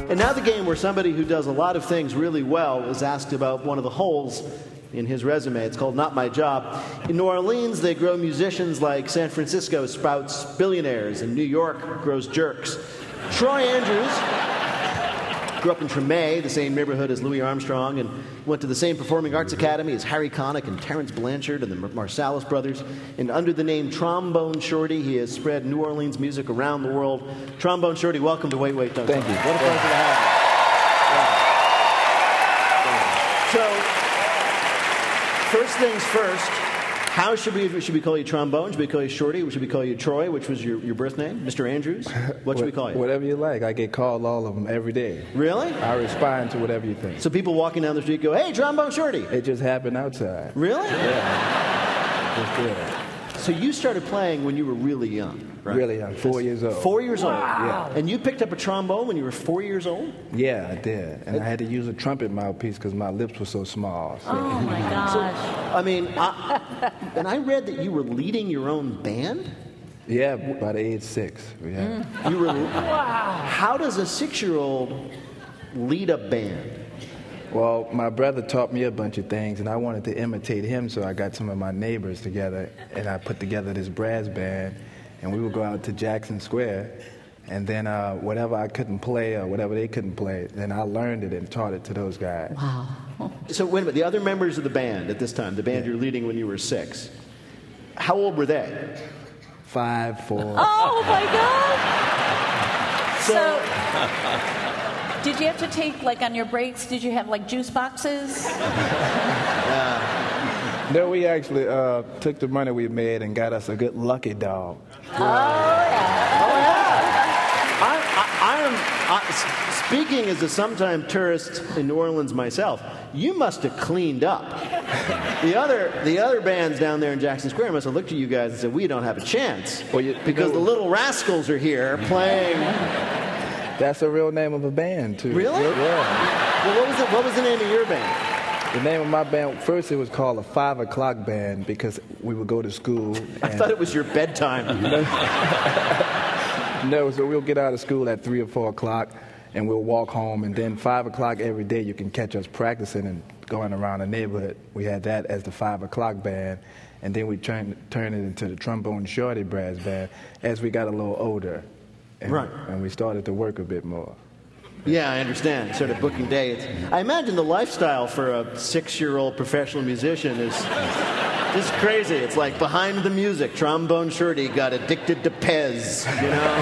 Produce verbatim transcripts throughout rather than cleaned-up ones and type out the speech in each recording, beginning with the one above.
And now the game where somebody who does a lot of things really well is asked about one of the holes in his resume. It's called Not My Job. In New Orleans, they grow musicians like San Francisco sprouts billionaires, and New York grows jerks. Troy Andrews grew up in Tremé, the same neighborhood as Louis Armstrong, and went to the same performing arts academy as Harry Connick and Terrence Blanchard and the Marsalis brothers. And under the name Trombone Shorty, he has spread New Orleans music around the world. Trombone Shorty, welcome to Wait, Wait, Don't Thank Talk. you. What a pleasure to have you. So, first things first, how should we, should we call you Trombone? Should we call you Shorty? Should we call you Troy, which was your, your birth name? Mister Andrews? What should we call you? Whatever you like. I get called all of them every day. Really? I respond to whatever you think. So people walking down the street go, hey, Trombone Shorty. It just happened outside. Really? Yeah. Just did. So you started playing when you were really young, right? Really young, four years old. Four years Wow. old? Yeah. And you picked up a trombone when you were four years old? Yeah, I did. And I had to use a trumpet mouthpiece because my lips were so small. So. Oh, my gosh. So, I mean, I, and I read that you were leading your own band? Yeah, by the age six. We had. You were. Wow. How does a six-year-old lead a band? Well, my brother taught me a bunch of things, and I wanted to imitate him, so I got some of my neighbors together, and I put together this brass band, and we would go out to Jackson Square, and then uh, whatever I couldn't play or whatever they couldn't play, then I learned it and taught it to those guys. Wow. So wait a minute, the other members of the band at this time, the band Yeah. you're leading when you were six, how old were they? Five, four. Oh, my God. So, So, did you have to take, like, on your breaks, did you have, like, juice boxes? No, we actually uh, took the money we made and got us a good lucky dog. Oh, yeah. oh yeah. I, I, I am, I, speaking as a sometime tourist in New Orleans myself, you must have cleaned up. The other, the other bands down there in Jackson Square must have looked at you guys and said, we don't have a chance. Well, you, because you know, the Little Rascals are here playing. That's the real name of a band, too. Really? Yeah. Well, what was, the, what was the name of your band? The name of my band, first it was called a Five O'Clock Band because we would go to school. I thought it was your bedtime. No, so we'll get out of school at three or four o'clock, and we'll walk home, and then five o'clock every day you can catch us practicing and going around the neighborhood. We had that as the Five O'Clock Band, and then we turned turned it into the Trombone Shorty Brass Band as we got a little older, and, Right. and we started to work a bit more. Yeah, I understand. Sort of booking dates. I imagine the lifestyle for a six-year-old professional musician is just crazy. It's like behind the music, Trombone Shorty got addicted to Pez, you know?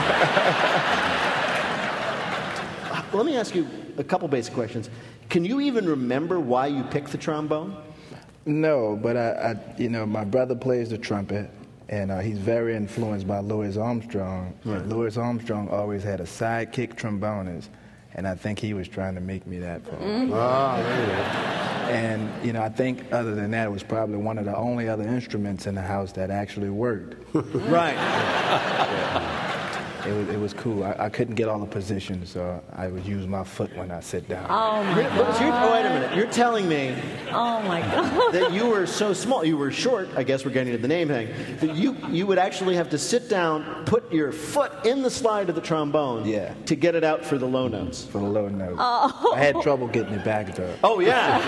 Let me ask you a couple basic questions. Can you even remember why you picked the trombone? No, but I, I you know, my brother plays the trumpet, and uh, he's very influenced by Louis Armstrong. Right. Louis Armstrong always had a sidekick trombonist, and I think he was trying to make me that for him. Oh, really? And, you know, I think other than that, it was probably one of the only other instruments in the house that actually worked. Right. Yeah. It was, it was cool. I, I couldn't get all the positions, so I would use my foot when I sit down. Oh, my But you're, God. oh, wait a minute. You're telling me Oh, my God. that you were so small, you were short, I guess we're getting to the name thing, that you, you would actually have to sit down, put your foot in the slide of the trombone Yeah. to get it out for the low notes. For the low note. Oh. I had trouble getting it back, though. Oh, yeah.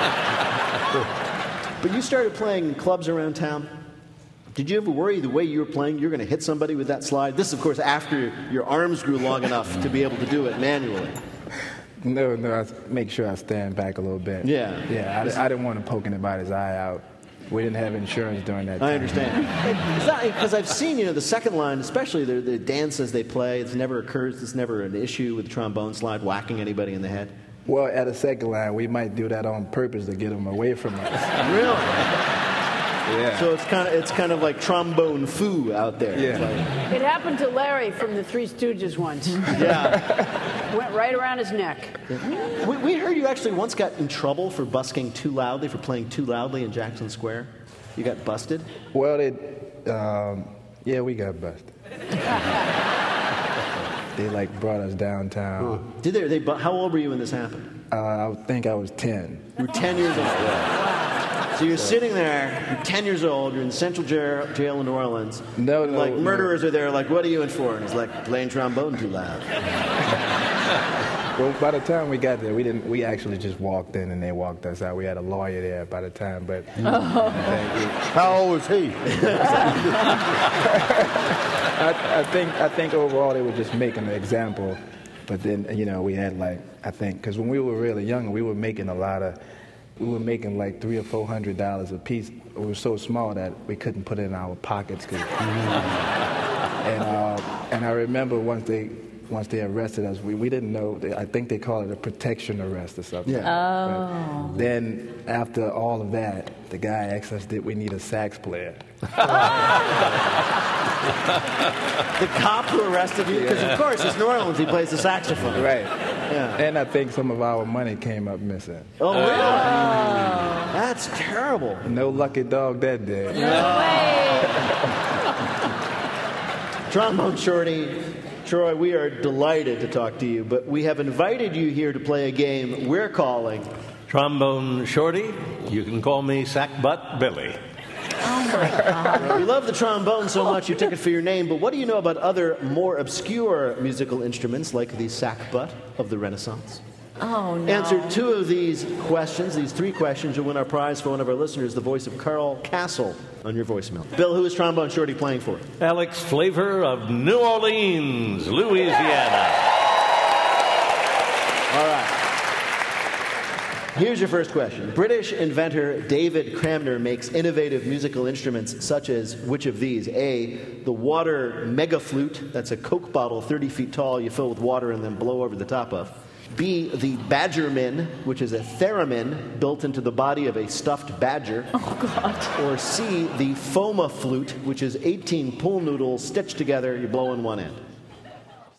But you started playing in clubs around town. Did you ever worry the way you were playing, you're going to hit somebody with that slide? This, of course, after your arms grew long enough to be able to do it manually. No, no, I make sure I stand back a little bit. Yeah. Yeah, I, I didn't want him poking anybody's eye out. We didn't have insurance during that time. I understand. It's not because I've seen, you know, the second line, especially the, the dances they play. It never occurs. It's never an issue with the trombone slide whacking anybody in the head. Well, at a second line, we might do that on purpose to get them away from us. Really? Yeah. So it's kind of it's kind of like trombone foo out there. Yeah. It's It happened to Larry from the Three Stooges once. like- yeah. Went right around his neck. We, we heard you actually once got in trouble for busking too loudly, for playing too loudly in Jackson Square. You got busted? Well, they, um, yeah, we got busted. They like brought us downtown. Did they? They? bu- How old were you when this happened? Uh, I think I was ten. You were ten years old. So you're sitting there, you're ten years old, you're in Central Jail, jail in New Orleans. No, no, Like, no. murderers are there, like, what are you in for? And he's like, playing trombone too loud. Well, by the time we got there, we didn't. We actually just walked in and they walked us out. We had a lawyer there by the time, but Oh. How old was he? I, I think I think overall they were just making an example. But then you know we had like I think because when we were really young, we were making a lot of. We were making like three or four hundred dollars a piece. We were so small that we couldn't put it in our pockets. 'Cause, and uh, and I remember once they once they arrested us, we, we didn't know. They, I think they call it a protection arrest or something. Yeah. Oh. But then after all of that, the guy asked us, "Did we need a sax player?" The cop who arrested you? Because, of course, it's New Orleans. He plays the saxophone. Right. Yeah. And I think some of our money came up missing. Oh, really? That's terrible. No lucky dog that day. Trombone Shorty, Troy, we are delighted to talk to you, but we have invited you here to play a game we're calling Trombone Shorty. You can call me Sackbutt Billy. We love the trombone so much you took it for your name, but what do you know about other more obscure musical instruments like the sackbut of the Renaissance? Oh, no. Answer two of these questions, these three questions, you'll win our prize for one of our listeners, the voice of Carl Castle, on your voicemail. Bill, who is Trombone Shorty playing for? Alex Flavor of New Orleans, Louisiana. All right. Here's your first question. British inventor David Cramner makes innovative musical instruments such as which of these? A, the water mega flute. That's a Coke bottle thirty feet tall you fill with water and then blow over the top of. B, the badgermin, which is a theremin built into the body of a stuffed badger. Oh, God. Or C, the foma flute, which is eighteen pool noodles stitched together, you blow in one end.